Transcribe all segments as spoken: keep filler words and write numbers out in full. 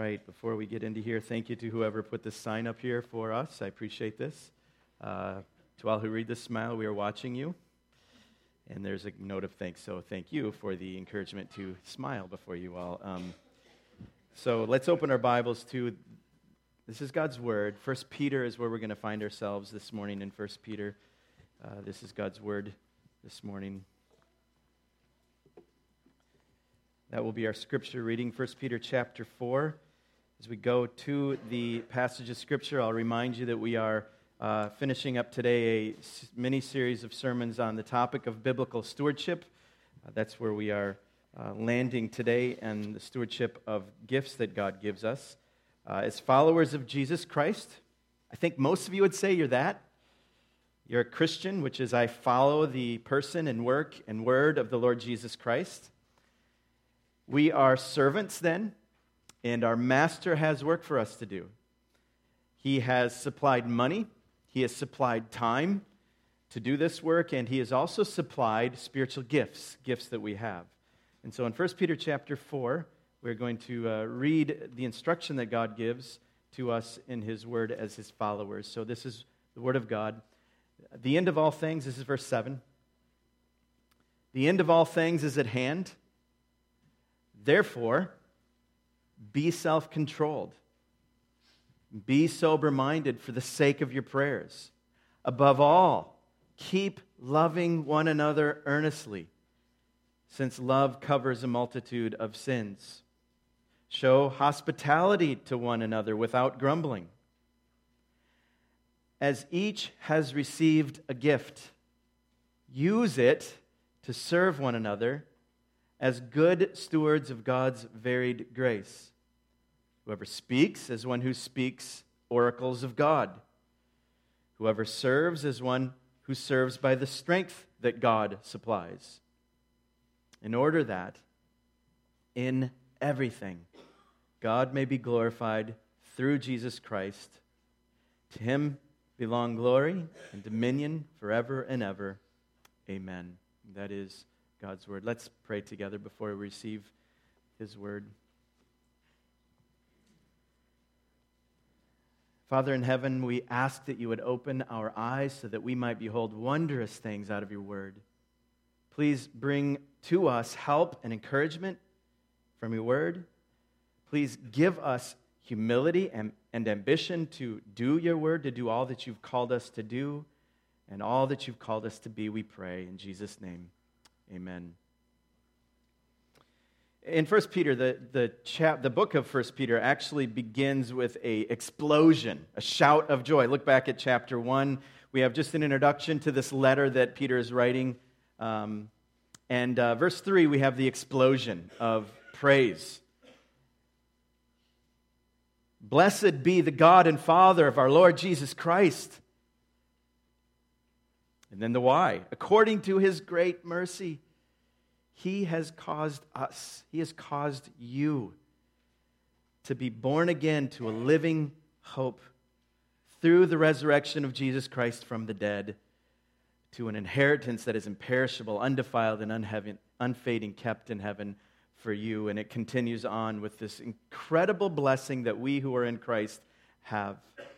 right, before we get into here, thank you to whoever put this sign up here for us. I appreciate this. Uh, to all who read this, smile, we are watching you. And there's a note of thanks, so thank you for the encouragement to smile before you all. Um, so let's open our Bibles to, this is God's Word. First Peter is where we're going to find ourselves this morning in First Peter. Uh, this is God's Word this morning. That will be our scripture reading, First Peter chapter four. As we go to the passage of Scripture, I'll remind you that we are uh, finishing up today a mini-series of sermons on the topic of biblical stewardship. Uh, that's where we are uh, landing today, and the stewardship of gifts that God gives us. Uh, as followers of Jesus Christ, I think most of you would say you're that. You're a Christian, which is I follow the person and work and word of the Lord Jesus Christ. We are servants then, and our master has work for us to do. He has supplied money, he has supplied time to do this work, and he has also supplied spiritual gifts, gifts that we have. And so in First Peter chapter four, we're going to uh, read the instruction that God gives to us in his word as his followers. So this is the word of God. The end of all things, this is verse seven. The end of all things is at hand. Therefore, be self-controlled. Be sober-minded for the sake of your prayers. Above all, keep loving one another earnestly, since love covers a multitude of sins. Show hospitality to one another without grumbling. As each has received a gift, use it to serve one another as good stewards of God's varied grace. Whoever speaks as one who speaks oracles of God. Whoever serves as one who serves by the strength that God supplies. In order that, in everything, God may be glorified through Jesus Christ. To him belong glory and dominion forever and ever. Amen. That is God's word. Let's pray together before we receive his word. Father in heaven, we ask that you would open our eyes so that we might behold wondrous things out of your word. Please bring to us help and encouragement from your word. Please give us humility and, and ambition to do your word, to do all that you've called us to do, and all that you've called us to be, we pray in Jesus' name. Amen. In First Peter, the, the, chap, the book of First Peter actually begins with an explosion, a shout of joy. Look back at chapter one. We have just an introduction to this letter that Peter is writing. Um, and uh, verse three, we have the explosion of praise. Blessed be the God and Father of our Lord Jesus Christ. And then the why. According to his great mercy, he has caused us, he has caused you to be born again to a living hope through the resurrection of Jesus Christ from the dead, to an inheritance that is imperishable, undefiled, and unheaven, unfading, kept in heaven for you. And it continues on with this incredible blessing that we who are in Christ have.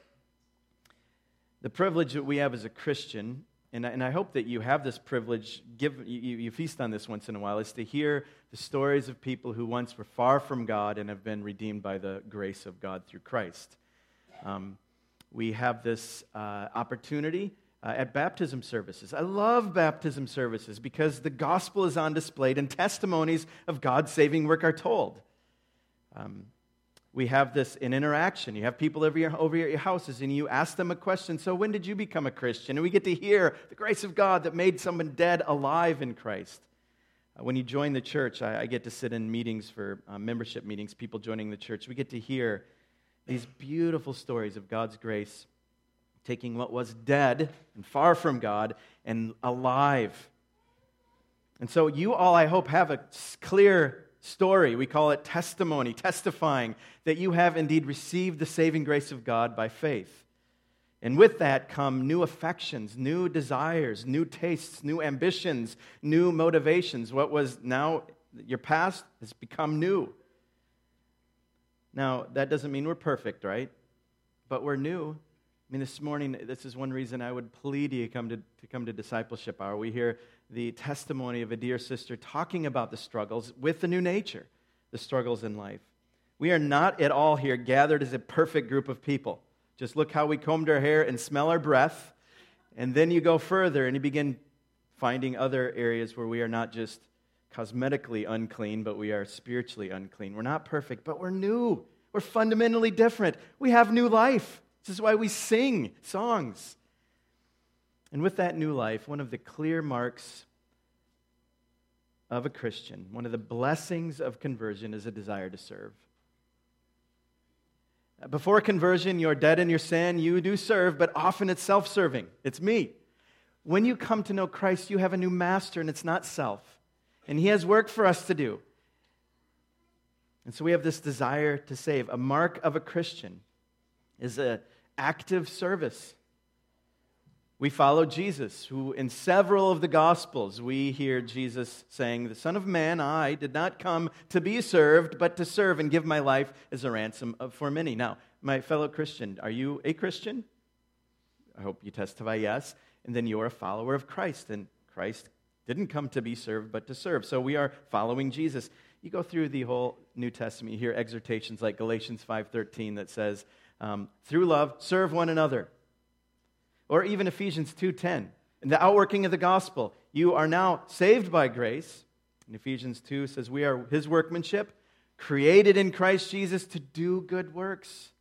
The privilege that we have as a Christian, And I, and I hope that you have this privilege, give, you, you feast on this once in a while, is to hear the stories of people who once were far from God and have been redeemed by the grace of God through Christ. Um, we have this uh, opportunity uh, at baptism services. I love baptism services because the gospel is on display and testimonies of God's saving work are told. Um, We have this in interaction. You have people over, your, over at your houses, and you ask them a question. So when did you become a Christian? And we get to hear the grace of God that made someone dead alive in Christ. Uh, when you join the church, I, I get to sit in meetings for uh, membership meetings, people joining the church. We get to hear these beautiful stories of God's grace, taking what was dead and far from God and alive. And so you all, I hope, have a clear story. We call it testimony, testifying that you have indeed received the saving grace of God by faith. And with that come new affections, new desires, new tastes, new ambitions, new motivations. What was now your past has become new. Now, that doesn't mean we're perfect, right? But we're new. I mean, this morning, this is one reason I would plead you come to, to come to Discipleship Hour. We hear the testimony of a dear sister talking about the struggles with the new nature, the struggles in life. We are not at all here gathered as a perfect group of people. Just look how we combed our hair and smell our breath, and then you go further and you begin finding other areas where we are not just cosmetically unclean, but we are spiritually unclean. We're not perfect, but we're new. We're fundamentally different. We have new life. This is why we sing songs. And with that new life, one of the clear marks of a Christian, one of the blessings of conversion is a desire to serve. Before conversion, you're dead in your sin, you do serve, but often it's self-serving. It's me. When you come to know Christ, you have a new master, and it's not self. And He has work for us to do. And so we have this desire to save. A mark of a Christian is an active service. We follow Jesus, who in several of the Gospels, we hear Jesus saying, "The Son of Man, I did not come to be served, but to serve and give my life as a ransom for many." Now, my fellow Christian, are you a Christian? I hope you testify yes. And then you're a follower of Christ, and Christ didn't come to be served, but to serve. So we are following Jesus. You go through the whole New Testament, you hear exhortations like Galatians five thirteen that says, um, through love, serve one another. Or even Ephesians two ten, in the outworking of the gospel, you are now saved by grace. And Ephesians two says we are His workmanship, created in Christ Jesus to do good works.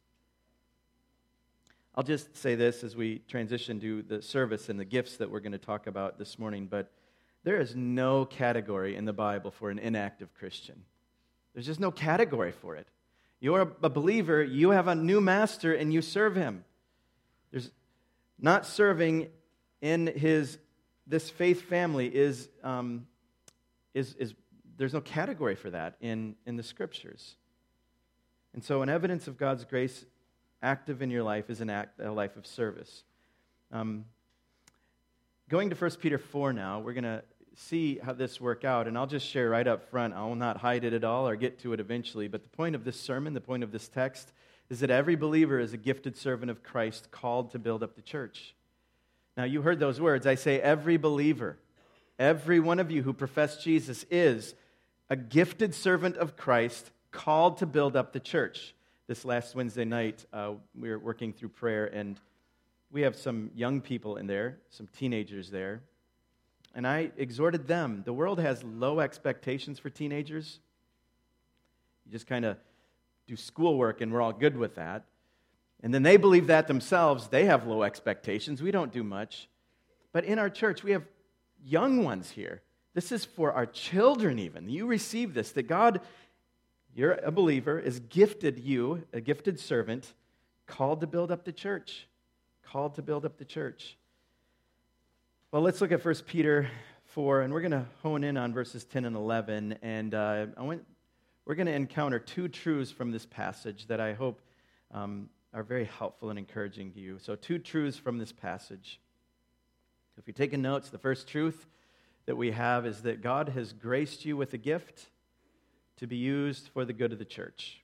I'll just say this as we transition to the service and the gifts that we're going to talk about this morning, but there is no category in the Bible for an inactive Christian. There's just no category for it. You're a believer, you have a new master, and you serve Him. There's not serving in his this faith family is um, is is there's no category for that in, in the Scriptures. And so, an evidence of God's grace active in your life is an act a life of service. Um, going to First Peter four now, we're going to see how this work out, and I'll just share right up front. I will not hide it at all or get to it eventually. But the point of this sermon, the point of this text, is that every believer is a gifted servant of Christ called to build up the church. Now, you heard those words. I say every believer, every one of you who profess Jesus is a gifted servant of Christ called to build up the church. This last Wednesday night, uh, we were working through prayer, and we have some young people in there, some teenagers there, and I exhorted them. The world has low expectations for teenagers. You just kind of do schoolwork, and we're all good with that. And then they believe that themselves. They have low expectations. We don't do much. But in our church, we have young ones here. This is for our children even. You receive this, that God, you're a believer, has gifted you, a gifted servant, called to build up the church. Called to build up the church. Well, let's look at First Peter four, and we're going to hone in on verses ten and eleven. And uh, I want We're going to encounter two truths from this passage that I hope um, are very helpful and encouraging to you. So two truths from this passage. If you're taking notes, the first truth that we have is that God has graced you with a gift to be used for the good of the church.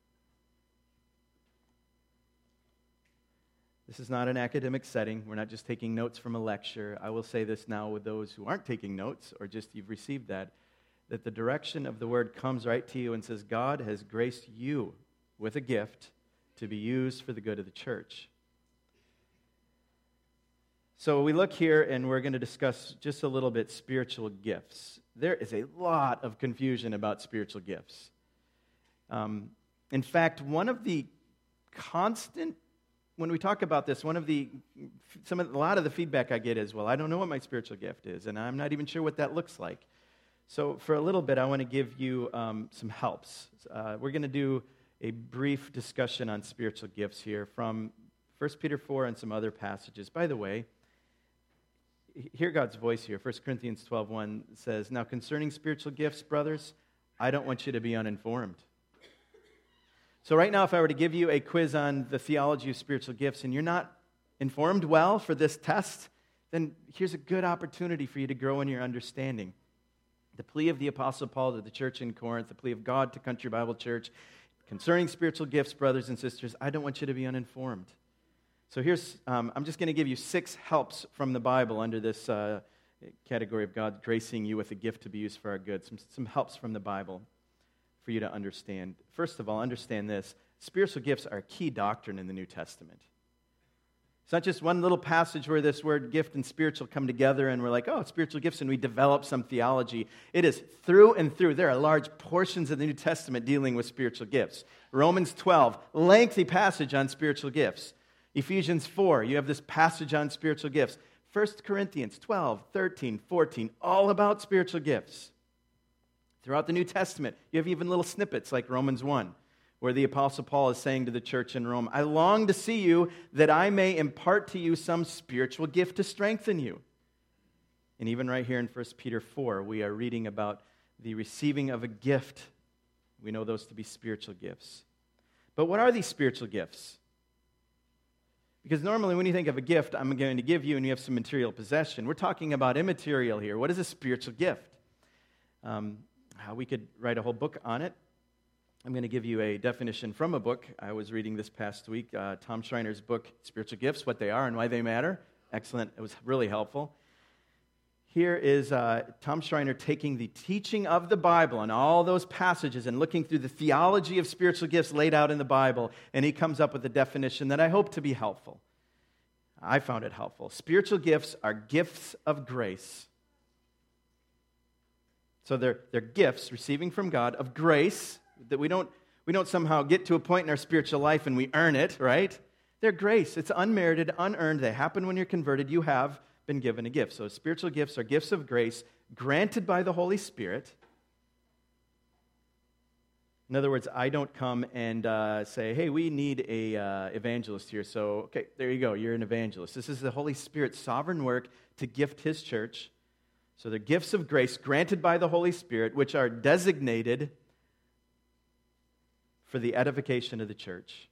This is not an academic setting. We're not just taking notes from a lecture. I will say this now with those who aren't taking notes or just you've received that. That the direction of the word comes right to you and says, God has graced you with a gift to be used for the good of the church. So we look here and we're going to discuss just a little bit spiritual gifts. There is a lot of confusion about spiritual gifts. Um, in fact, one of the constant, when we talk about this, one of the, some of, a lot of the feedback I get is, well, I don't know what my spiritual gift is, and I'm not even sure what that looks like. So for a little bit, I want to give you um, some helps. Uh, we're going to do a brief discussion on spiritual gifts here from First Peter four and some other passages. By the way, hear God's voice here. First Corinthians twelve one says, "Now concerning spiritual gifts, brothers, I don't want you to be uninformed." So right now, if I were to give you a quiz on the theology of spiritual gifts and you're not informed well for this test, then here's a good opportunity for you to grow in your understanding. The plea of the Apostle Paul to the church in Corinth, the plea of God to Country Bible Church, Concerning spiritual gifts, brothers and sisters, I don't want you to be uninformed. So here's, um, I'm just going to give you six helps from the Bible under this uh, category of God gracing you with a gift to be used for our good. Some, some helps from the Bible for you to understand. First of all, understand this. Spiritual gifts are a key doctrine in the New Testament. It's not just one little passage where this word gift and spiritual come together and we're like, oh, spiritual gifts, and we develop some theology. It is through and through. There are large portions of the New Testament dealing with spiritual gifts. Romans twelve, lengthy passage on spiritual gifts. Ephesians four, you have this passage on spiritual gifts. First Corinthians twelve, thirteen, fourteen, all about spiritual gifts. Throughout the New Testament, you have even little snippets like Romans one, where the Apostle Paul is saying to the church in Rome, I long to see you that I may impart to you some spiritual gift to strengthen you. And even right here in First Peter four, we are reading about the receiving of a gift. We know those to be spiritual gifts. But what are these spiritual gifts? Because normally when you think of a gift, I'm going to give you and you have some material possession. We're talking about immaterial here. What is a spiritual gift? Um, how we could write a whole book on it. I'm going to give you a definition from a book I was reading this past week, uh, Tom Schreiner's book, Spiritual Gifts, What They Are and Why They Matter. Excellent. It was really helpful. Here is uh, Tom Schreiner taking the teaching of the Bible and all those passages and looking through the theology of spiritual gifts laid out in the Bible, and he comes up with a definition that I hope to be helpful. I found it helpful. Spiritual gifts are gifts of grace. So they're, they're gifts receiving from God of grace, that we don't we don't somehow get to a point in our spiritual life and we earn it, right? They're grace. It's unmerited, unearned. They happen when you're converted. You have been given a gift. So spiritual gifts are gifts of grace granted by the Holy Spirit. In other words, I don't come and uh, say, hey, we need a uh, evangelist here. So, okay, there you go. You're an evangelist. This is the Holy Spirit's sovereign work to gift His church. So they're gifts of grace granted by the Holy Spirit, which are designated for the edification of the church.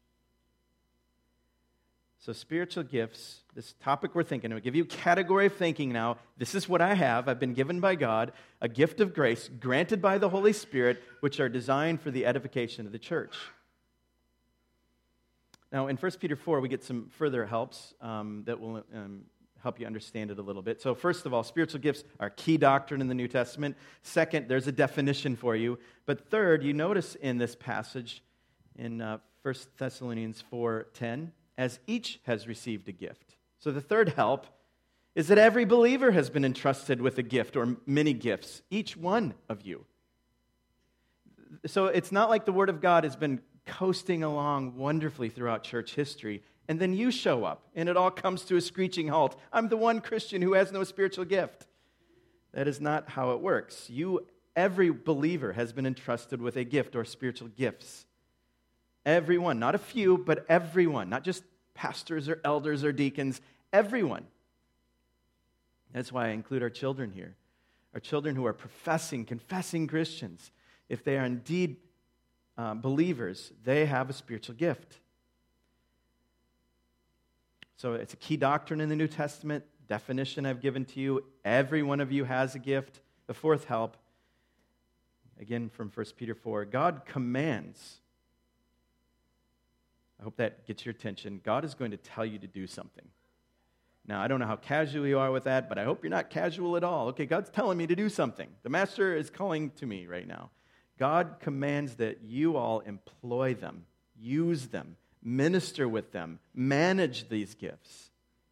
So spiritual gifts, this topic we're thinking, I'll give you a category of thinking now. This is what I have. I've been given by God, a gift of grace granted by the Holy Spirit, which are designed for the edification of the church. Now, in First Peter four, we get some further helps um, that will um, help you understand it a little bit. So first of all, spiritual gifts are key doctrine in the New Testament. Second, there's a definition for you. But third, you notice in this passage, in uh, First Thessalonians four ten, as each has received a gift. So the third help is that every believer has been entrusted with a gift or many gifts, each one of you. So it's not like the Word of God has been coasting along wonderfully throughout church history, and then you show up, and it all comes to a screeching halt. I'm the one Christian who has no spiritual gift. That is not how it works. You, every believer has been entrusted with a gift or spiritual gifts. Everyone, not a few, but everyone, not just pastors or elders or deacons, everyone. That's why I include our children here. Our children who are professing, confessing Christians. If they are indeed uh, believers, they have a spiritual gift. So it's a key doctrine in the New Testament. Definition I've given to you. Every one of you has a gift. The fourth help, again from First Peter four, God commands. I hope that gets your attention. God is going to tell you to do something. Now, I don't know how casual you are with that, but I hope you're not casual at all. Okay, God's telling me to do something. The Master is calling to me right now. God commands that you all employ them, use them, minister with them, manage these gifts.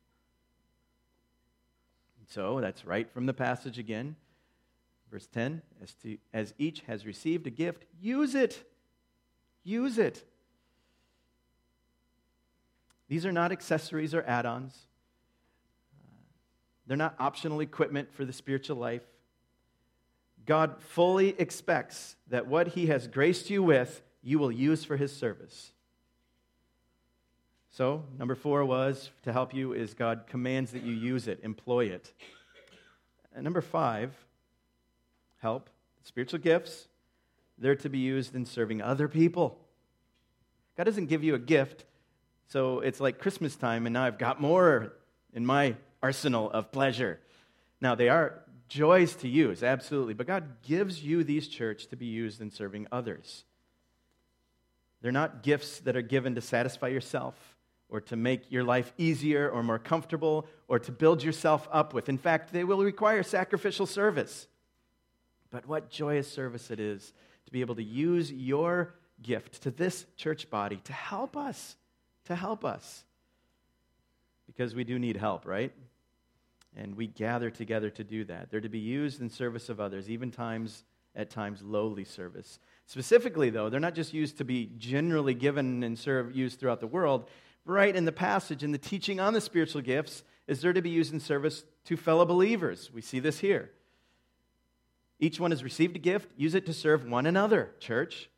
So that's right from the passage again. Verse ten, as, to, as each has received a gift, use it. Use it. These are not accessories or add-ons. Uh, they're not optional equipment for the spiritual life. God fully expects that what He has graced you with, you will use for His service. So, number four was, to help you, is God commands that you use it, employ it. And number five, help, spiritual gifts, they're to be used in serving other people. God doesn't give you a gift, so it's like Christmas time, and now I've got more in my arsenal of pleasure. Now, they are joys to use, absolutely, but God gives you these church to be used in serving others. They're not gifts that are given to satisfy yourself or to make your life easier or more comfortable or to build yourself up with. In fact, they will require sacrificial service. But what joyous service it is to be able to use your gift to this church body to help us, to help us. Because we do need help, right? And we gather together to do that. They're to be used in service of others, even times, at times, lowly service. Specifically, though, they're not just used to be generally given and served, used throughout the world. Right in the passage, in the teaching on the spiritual gifts, is there to be used in service to fellow believers. We see this here. Each one has received a gift. Use it to serve one another, church.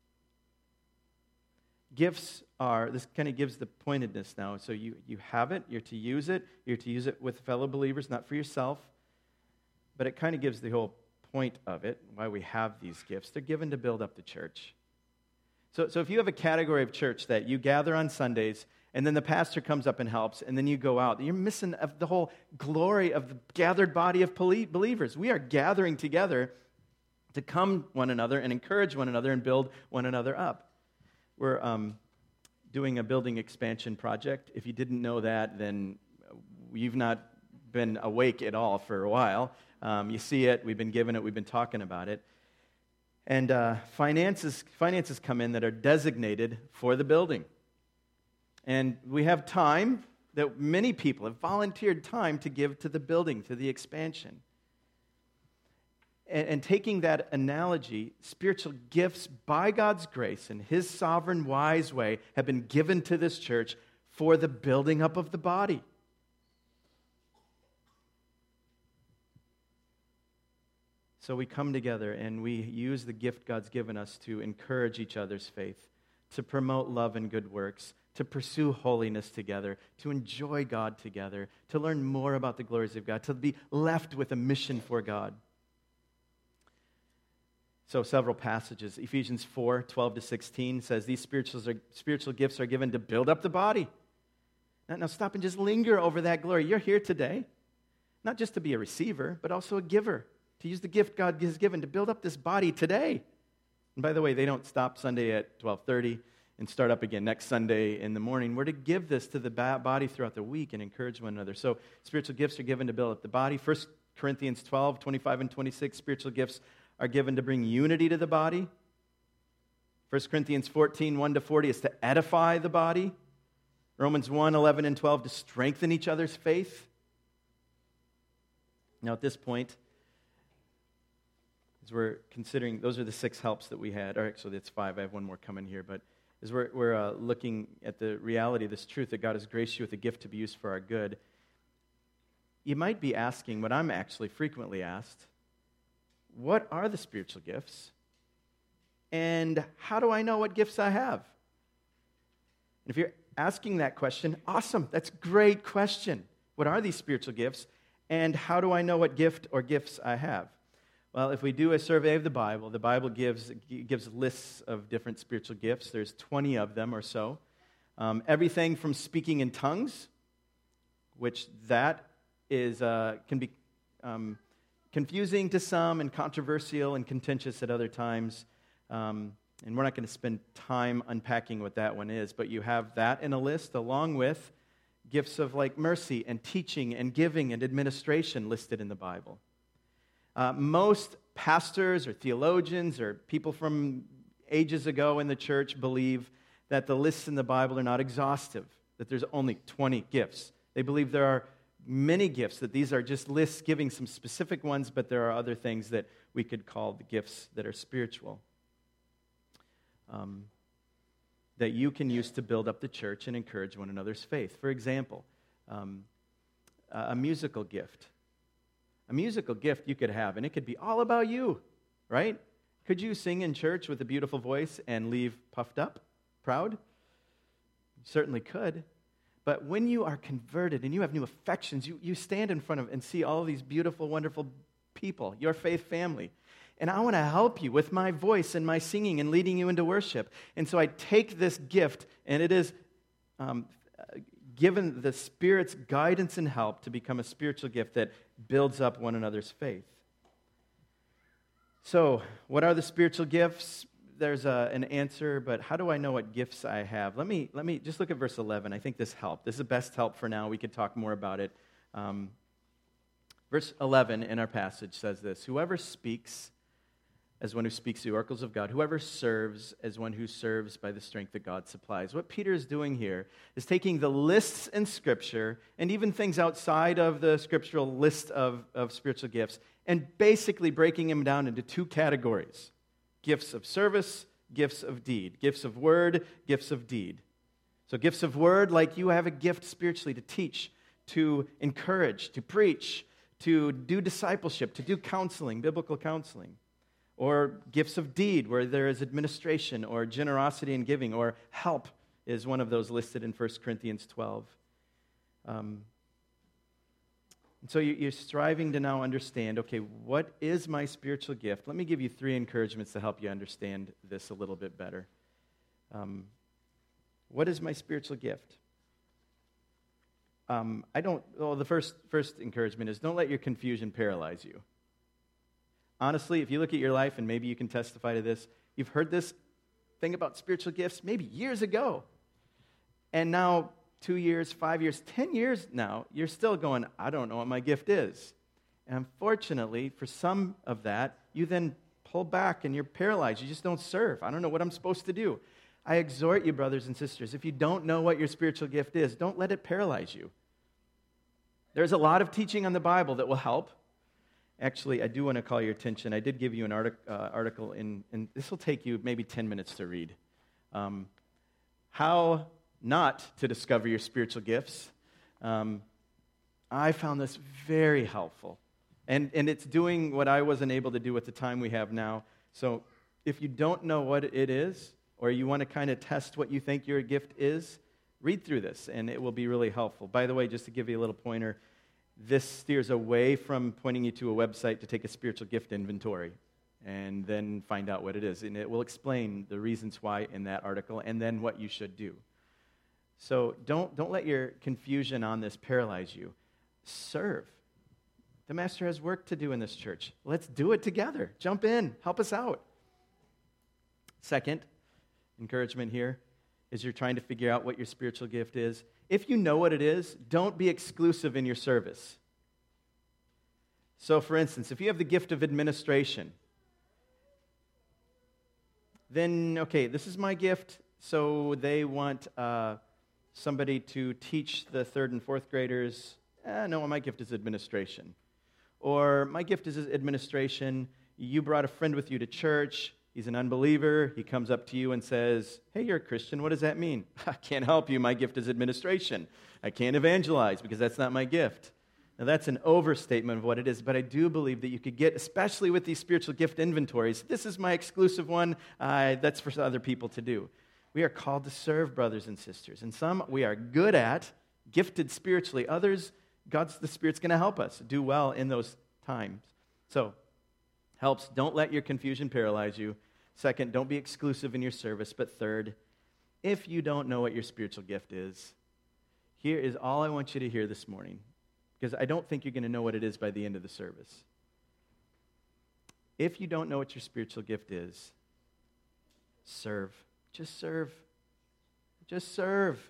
Gifts are, this kind of gives the pointedness now. So you, you have it, you're to use it, you're to use it with fellow believers, not for yourself. But it kind of gives the whole point of it, why we have these gifts. They're given to build up the church. So, so if you have a category of church that you gather on Sundays, and then the pastor comes up and helps, and then you go out, you're missing the whole glory of the gathered body of believers. We are gathering together to come one another and encourage one another and build one another up. We're um, doing a building expansion project. If you didn't know that, then you've not been awake at all for a while. Um, you see it, we've been given it, we've been talking about it. And uh, finances, finances come in that are designated for the building. And we have time that many people have volunteered time to give to the building, to the expansion. And, and taking that analogy, spiritual gifts by God's grace in His sovereign, wise way have been given to this church for the building up of the body. So we come together and we use the gift God's given us to encourage each other's faith, to promote love and good works, to pursue holiness together, to enjoy God together, to learn more about the glories of God, to be left with a mission for God. So several passages. Ephesians four, twelve to sixteen says these spirituals are, spiritual gifts are given to build up the body. Now, now stop and just linger over that glory. You're here today, not just to be a receiver, but also a giver, to use the gift God has given to build up this body today. And by the way, they don't stop Sunday at twelve thirty and start up again next Sunday in the morning. We're to give this to the body throughout the week and encourage one another. So spiritual gifts are given to build up the body. First Corinthians twelve, twenty-five and twenty-six, spiritual gifts are given to bring unity to the body. First Corinthians fourteen, one to forty is to edify the body. Romans one, eleven and twelve to strengthen each other's faith. Now at this point, as we're considering, those are the six helps that we had. Or actually, it's five. I have one more coming here. But as we're, we're uh, looking at the reality of this truth that God has graced you with a gift to be used for our good, you might be asking what I'm actually frequently asked: what are the spiritual gifts? And how do I know what gifts I have? And if you're asking that question, awesome. That's a great question. What are these spiritual gifts? And how do I know what gift or gifts I have? Well, if we do a survey of the Bible, the Bible gives gives lists of different spiritual gifts. There's twenty of them or so. Um, everything from speaking in tongues, which that is uh, can be um, confusing to some and controversial and contentious at other times. Um, and we're not going to spend time unpacking what that one is, but you have that in a list along with gifts of like mercy and teaching and giving and administration listed in the Bible. Uh, most pastors or theologians or people from ages ago in the church believe that the lists in the Bible are not exhaustive, that there's only twenty gifts. They believe there are many gifts, that these are just lists giving some specific ones, but there are other things that we could call the gifts that are spiritual, um, that you can use to build up the church and encourage one another's faith. For example, um, a musical gift. A musical gift you could have, and it could be all about you, right? Could you sing in church with a beautiful voice and leave puffed up, proud? You certainly could. But when you are converted and you have new affections, you, you stand in front of and see all of these beautiful, wonderful people, your faith family. And I want to help you with my voice and my singing and leading you into worship. And so I take this gift, and it is um, given the Spirit's guidance and help to become a spiritual gift that builds up one another's faith. So, what are the spiritual gifts? there's a, an answer, but how do I know what gifts I have? Let me, let me just look at verse eleven. I think this helped. This is the best help for now. We could talk more about it. Um, verse eleven in our passage says this: whoever speaks as one who speaks the oracles of God, whoever serves as one who serves by the strength that God supplies. What Peter is doing here is taking the lists in Scripture, and even things outside of the scriptural list of, of spiritual gifts, and basically breaking them down into two categories: gifts of service, gifts of deed. Gifts of word, gifts of deed. So gifts of word, like you have a gift spiritually to teach, to encourage, to preach, to do discipleship, to do counseling, biblical counseling. Or gifts of deed, where there is administration or generosity in giving, or help is one of those listed in First Corinthians twelve. Um, and so you're striving to now understand, okay, what is my spiritual gift? Let me give you three encouragements to help you understand this a little bit better. Um, what is my spiritual gift? Um, I don't, well, the first, first encouragement is don't let your confusion paralyze you. Honestly, if you look at your life, and maybe you can testify to this, you've heard this thing about spiritual gifts maybe years ago. And now, two years, five years, ten years now, you're still going, I don't know what my gift is. And unfortunately, for some of that, you then pull back and you're paralyzed. You just don't serve. I don't know what I'm supposed to do. I exhort you, brothers and sisters, if you don't know what your spiritual gift is, don't let it paralyze you. There's a lot of teaching on the Bible that will help. Actually, I do want to call your attention. I did give you an artic, uh, article, in, and this will take you maybe ten minutes to read. Um, how not to discover your spiritual gifts. Um, I found this very helpful. And, and it's doing what I wasn't able to do at the time we have now. So if you don't know what it is, or you want to kind of test what you think your gift is, read through this, and it will be really helpful. By the way, just to give you a little pointer, this steers away from pointing you to a website to take a spiritual gift inventory and then find out what it is. And it will explain the reasons why in that article and then what you should do. So don't, don't let your confusion on this paralyze you. Serve. The Master has work to do in this church. Let's do it together. Jump in. Help us out. Second encouragement here is you're trying to figure out what your spiritual gift is. If you know what it is, don't be exclusive in your service. So, for instance, if you have the gift of administration, then, okay, this is my gift, so they want uh, somebody to teach the third and fourth graders. Eh, no, my gift is administration. Or my gift is administration. You brought a friend with you to church. He's an unbeliever. He comes up to you and says, hey, you're a Christian. What does that mean? I can't help you. My gift is administration. I can't evangelize because that's not my gift. Now, that's an overstatement of what it is, but I do believe that you could get, especially with these spiritual gift inventories, this is my exclusive one. Uh, that's for other people to do. We are called to serve brothers and sisters, and some we are good at, gifted spiritually. Others, God's the Spirit's going to help us do well in those times. So, helps. Don't let your confusion paralyze you. Second, don't be exclusive in your service. But third, if you don't know what your spiritual gift is, here is all I want you to hear this morning, because I don't think you're going to know what it is by the end of the service. If you don't know what your spiritual gift is, serve. Just serve. Just serve.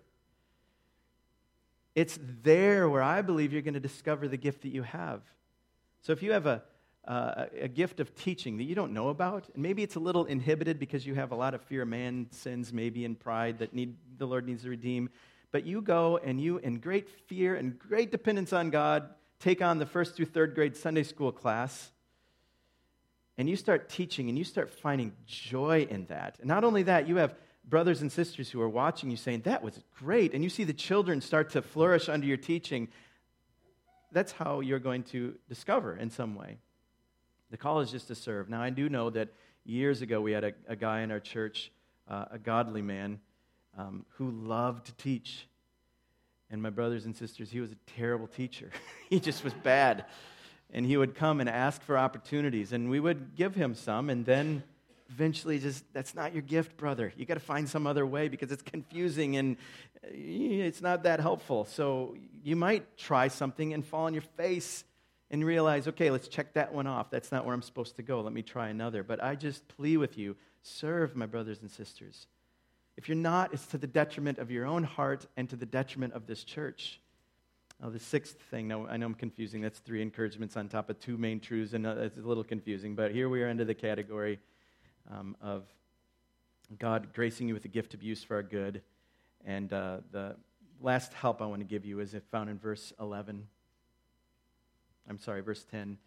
It's there where I believe you're going to discover the gift that you have. So if you have a Uh, a gift of teaching that you don't know about, and maybe it's a little inhibited because you have a lot of fear of man sins, maybe in pride that need the Lord needs to redeem, but you go and you, in great fear and great dependence on God, take on the first through third grade Sunday school class, and you start teaching, and you start finding joy in that. And not only that, you have brothers and sisters who are watching you saying, that was great, and you see the children start to flourish under your teaching. That's how you're going to discover in some way. The call is just to serve. Now, I do know that years ago we had a, a guy in our church, uh, a godly man, um, who loved to teach. And my brothers and sisters, he was a terrible teacher. He just was bad. And he would come and ask for opportunities, and we would give him some, and then eventually just, that's not your gift, brother. You got to find some other way because it's confusing and it's not that helpful. So you might try something and fall on your face and realize, okay, let's check that one off. That's not where I'm supposed to go. Let me try another. But I just plea with you, Serve, my brothers and sisters. If you're not, it's to the detriment of your own heart and to the detriment of this church. Now, the sixth thing, now I know I'm confusing. That's three encouragements on top of two main truths, and uh, it's a little confusing. But here we are into the category um, of God gracing you with a gift to be used for our good. And uh, the last help I want to give you is found in verse eleven. I'm sorry, verse ten.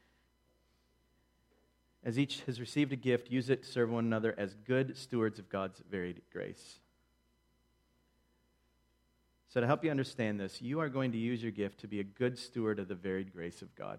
As each has received a gift, use it to serve one another as good stewards of God's varied grace. So to help you understand this, you are going to use your gift to be a good steward of the varied grace of God.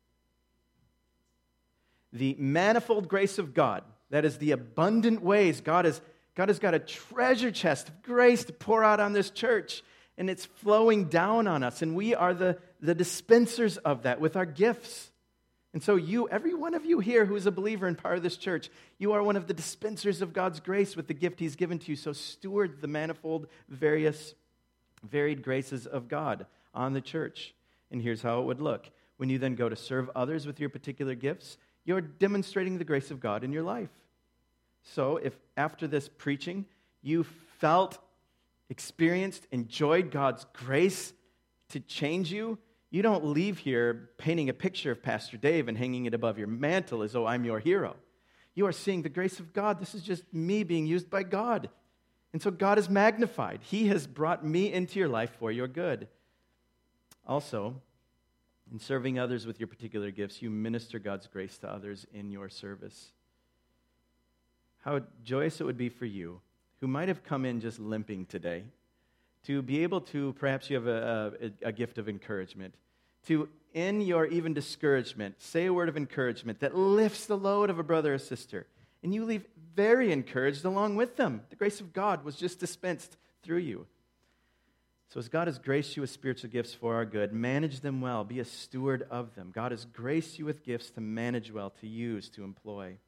The manifold grace of God, that is the abundant ways God has, God has got a treasure chest of grace to pour out on this church, and it's flowing down on us, and we are the, the dispensers of that with our gifts. And so you, every one of you here who is a believer and part of this church, you are one of the dispensers of God's grace with the gift He's given to you. So steward the manifold, various, varied graces of God on the church. And here's how it would look. When you then go to serve others with your particular gifts, you're demonstrating the grace of God in your life. So if after this preaching, you felt, experienced, enjoyed God's grace to change you, you don't leave here painting a picture of Pastor Dave and hanging it above your mantle as though I'm your hero. You are seeing the grace of God. This is just me being used by God. And so God is magnified. He has brought me into your life for your good. Also, in serving others with your particular gifts, you minister God's grace to others in your service. How joyous it would be for you, who might have come in just limping today, to be able to, perhaps you have a, a, a gift of encouragement, to, in your even discouragement, say a word of encouragement that lifts the load of a brother or sister, and you leave very encouraged along with them. The grace of God was just dispensed through you. So as God has graced you with spiritual gifts for our good, manage them well. Be a steward of them. God has graced you with gifts to manage well, to use, to employ.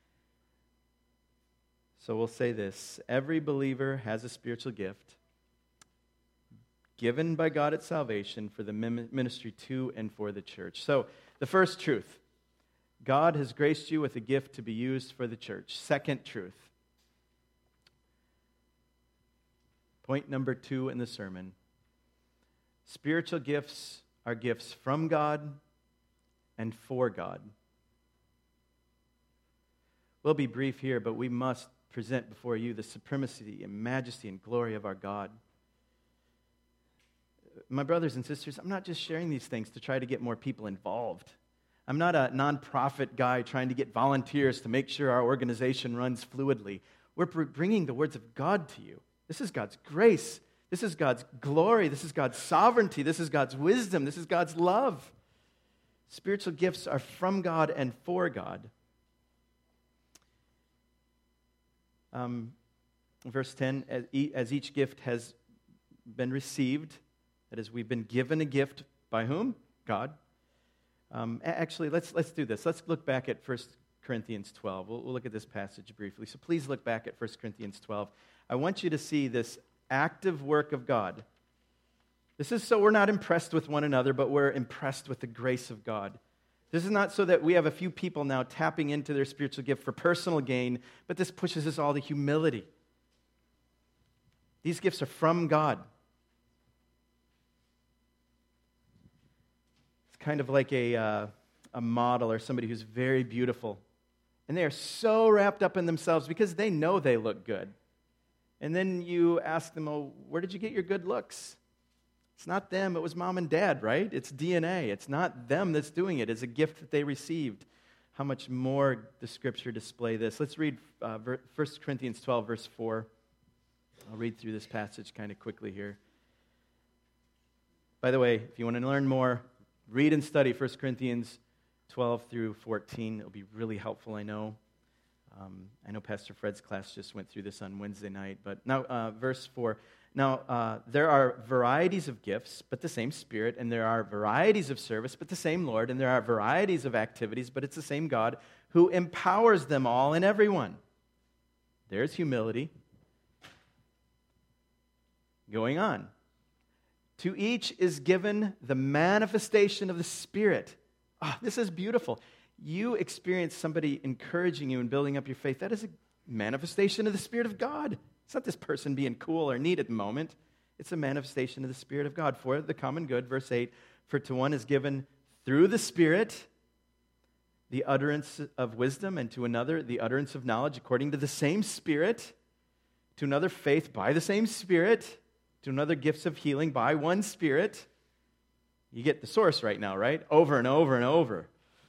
So we'll say this. Every believer has a spiritual gift given by God at salvation for the ministry to and for the church. So the first truth, God has graced you with a gift to be used for the church. Second truth, point number two in the sermon, spiritual gifts are gifts from God and for God. We'll be brief here, but we must present before you the supremacy and majesty and glory of our God. My brothers and sisters, I'm not just sharing these things to try to get more people involved. I'm not a nonprofit guy trying to get volunteers to make sure our organization runs fluidly. We're bringing the words of God to you. This is God's grace. This is God's glory. This is God's sovereignty. This is God's wisdom. This is God's love. Spiritual gifts are from God and for God. Um, verse ten, as each gift has been received, that is, we've been given a gift by whom? God. Um, actually, let's let's do this. Let's look back at First Corinthians twelve. We'll, we'll look at this passage briefly. So please look back at First Corinthians twelve. I want you to see this active work of God. This is so we're not impressed with one another, but we're impressed with the grace of God. This is not so that we have a few people now tapping into their spiritual gift for personal gain, but this pushes us all to humility. These gifts are from God. Kind of like a, uh, a model or somebody who's very beautiful. And they are so wrapped up in themselves because they know they look good. And then you ask them, oh, where did you get your good looks? It's not them, it was mom and dad, right? It's D N A. It's not them that's doing it. It's a gift that they received. How much more does Scripture display this? Let's read uh, First Corinthians twelve, verse four. I'll read through this passage kind of quickly here. By the way, if you want to learn more, read and study First Corinthians twelve through fourteen. It'll be really helpful, I know. Um, I know Pastor Fred's class just went through this on Wednesday night. But now, uh, verse four. Now, uh, there are varieties of gifts, but the same Spirit. And there are varieties of service, but the same Lord. And there are varieties of activities, but it's the same God who empowers them all and everyone. There's humility. Going on. To each is given the manifestation of the Spirit. Oh, this is beautiful. You experience somebody encouraging you and building up your faith. That is a manifestation of the Spirit of God. It's not this person being cool or neat at the moment. It's a manifestation of the Spirit of God for the common good. Verse eight, for to one is given through the Spirit the utterance of wisdom, and to another the utterance of knowledge according to the same Spirit, to another faith by the same Spirit, to another gifts of healing by one Spirit. You get the source right now, right? Over and over and over.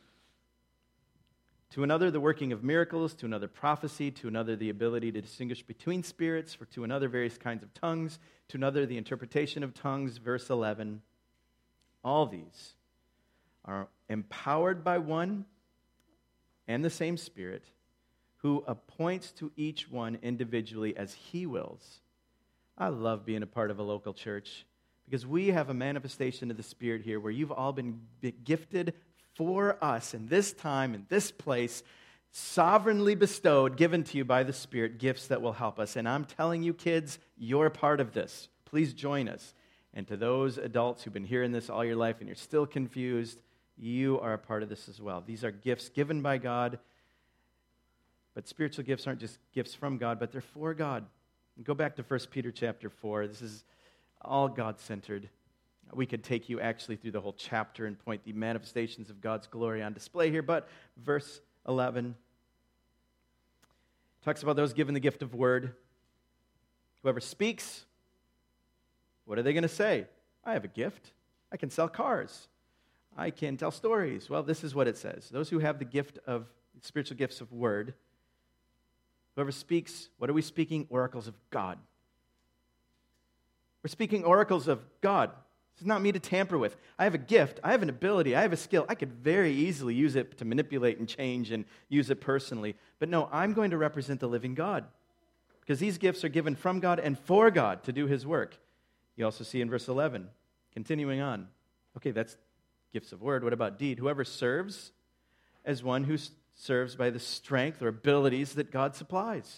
To another the working of miracles, to another prophecy, to another the ability to distinguish between spirits, for to another various kinds of tongues, to another the interpretation of tongues. Verse eleven. All these are empowered by one and the same Spirit, who appoints to each one individually as He wills. I love being a part of a local church because we have a manifestation of the Spirit here where you've all been gifted for us in this time, in this place, sovereignly bestowed, given to you by the Spirit, gifts that will help us. And I'm telling you, kids, you're a part of this. Please join us. And to those adults who've been hearing this all your life and you're still confused, you are a part of this as well. These are gifts given by God, but spiritual gifts aren't just gifts from God, but they're for God. Go back to First Peter chapter four. This is all God-centered. We could take you actually through the whole chapter and point the manifestations of God's glory on display here, but verse eleven talks about those given the gift of word. Whoever speaks, what are they going to say? I have a gift. I can sell cars. I can tell stories. Well, this is what it says. Those who have the gift of spiritual gifts of word, whoever speaks, what are we speaking? Oracles of God. We're speaking oracles of God. This is not me to tamper with. I have a gift. I have an ability. I have a skill. I could very easily use it to manipulate and change and use it personally. But no, I'm going to represent the living God because these gifts are given from God and for God to do His work. You also see in verse eleven, continuing on. Okay, that's gifts of word. What about deed? Whoever serves as one who serves by the strength or abilities that God supplies.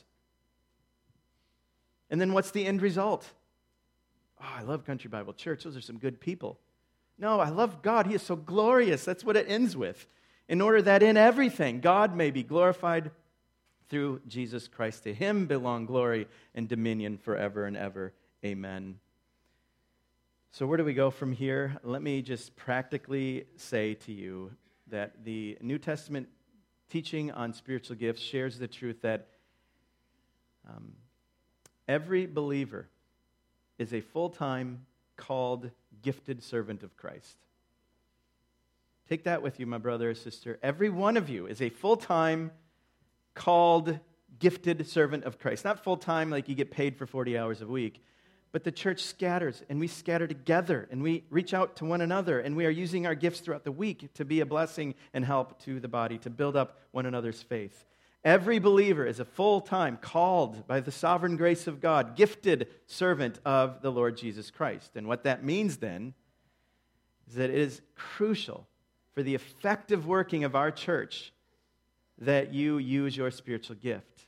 And then what's the end result? Oh, I love Country Bible Church. Those are some good people. No, I love God. He is so glorious. That's what it ends with. In order that in everything, God may be glorified through Jesus Christ. To Him belong glory and dominion forever and ever. Amen. So where do we go from here? Let me just practically say to you that the New Testament teaching on spiritual gifts shares the truth that um, every believer is a full-time, called, gifted servant of Christ. Take that with you, my brother or sister. Every one of you is a full-time, called, gifted servant of Christ. Not full-time like you get paid for forty hours a week, but the church scatters, and we scatter together, and we reach out to one another, and we are using our gifts throughout the week to be a blessing and help to the body, to build up one another's faith. Every believer is a full-time, called by the sovereign grace of God, gifted servant of the Lord Jesus Christ. And what that means then is that it is crucial for the effective working of our church that you use your spiritual gift,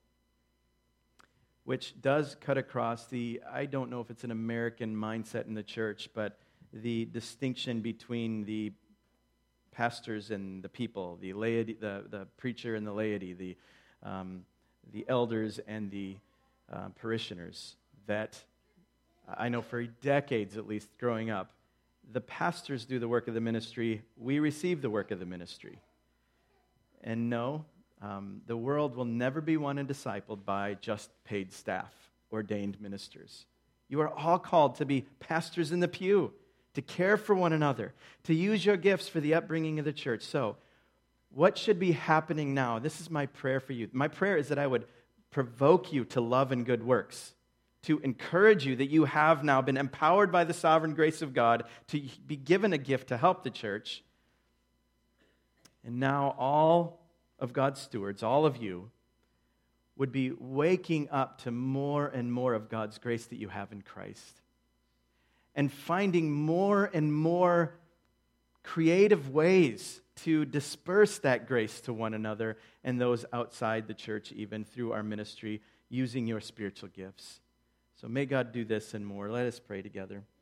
which does cut across the, I don't know if it's an American mindset in the church, but the distinction between the pastors and the people, the laity, the, the preacher and the laity, the, um, the elders and the uh, parishioners, that I know for decades at least growing up, the pastors do the work of the ministry, we receive the work of the ministry. And no, Um, the world will never be won and discipled by just paid staff, ordained ministers. You are all called to be pastors in the pew, to care for one another, to use your gifts for the upbringing of the church. So, what should be happening now? This is my prayer for you. My prayer is that I would provoke you to love and good works, to encourage you that you have now been empowered by the sovereign grace of God to be given a gift to help the church. And now all of God's stewards, all of you, would be waking up to more and more of God's grace that you have in Christ, and finding more and more creative ways to disperse that grace to one another and those outside the church, even through our ministry, using your spiritual gifts. So may God do this and more. Let us pray together.